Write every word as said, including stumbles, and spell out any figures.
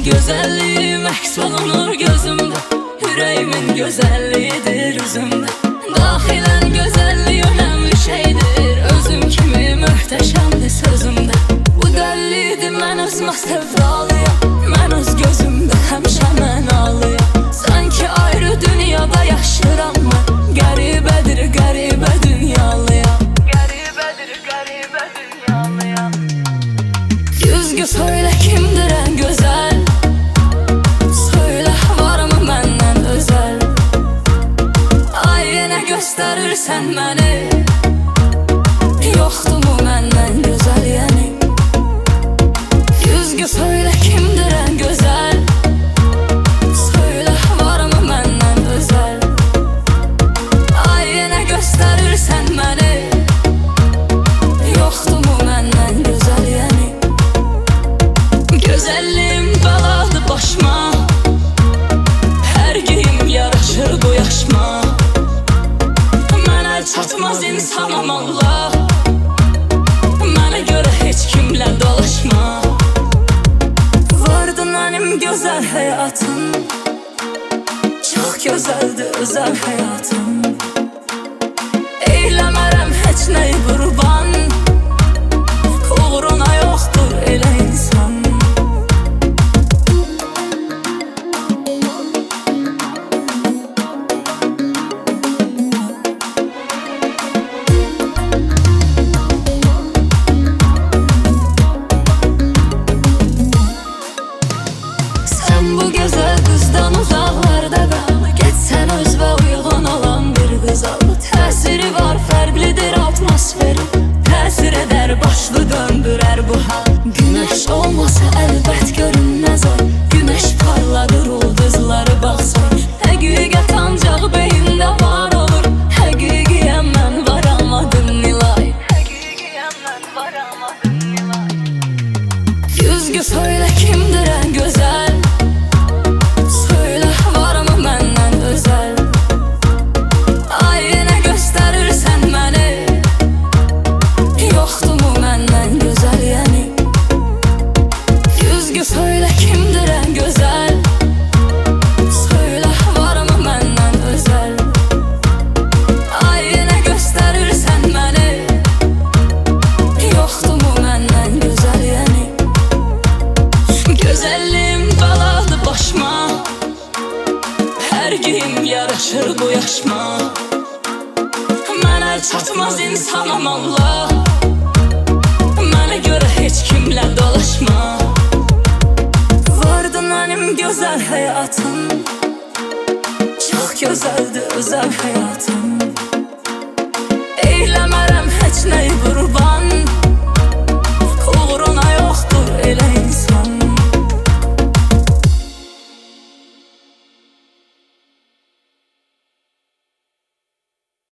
Gözəlliyi məks olunur gözümdə, ürəyimin gözəlliyidir üzümdə. Daxilən gözəlliyi önəmli şeydir, özüm kimi möhtəşəmdir sözümdə. Bu dəllidir, mən özümə sevdalıyam, mən öz gözümdə həmişə mən ağlayam. Sanki ayrı dünyada yaşıram mən, qəribədir, qəribə dünyalıyam. Qəribədir, qəribə dünyalıyam. Düzgü söylə kimdir ən gözəl, göstərirsən məni, yoxdur mu məndən gözəl yəni? Düzgü söylə kimdir ən gözəl, söylə varmı məndən özəl? Ay yenə göstərirsən məni, yoxdur mu məndən gözəl yəni? Gözəlliğim bəladır başıma, hər geyim yaraşır bu yaşıma. Çatmaz insanam Allah, mənə görə heç kimlə dolaşma. Vardı mənim gözəl həyatım, çox gözəldir özəl həyatım. Eyləmərəm heç nəyi qurban, uğruna yoxdur elə insan. Bu gözəl qızdan uzaqlarda qal, getsən öz və uyğun olan bir qız al. Təsiri var, fərqlidir atmosferi, təsir edər, başlı döndürər bu hal. Günəş olmasa əlbət görünməz ay, günəş parladır ulduzları baxsın. Həqiqət ancaq beyində var olur, həqiqiyəm mən varamadım nilay. Həqiqiyəm mən varamadım nilay. Düzgü söylə kimdir ən gözəl, yoxdur mu məndən gözəl yəni? Düzgü söylə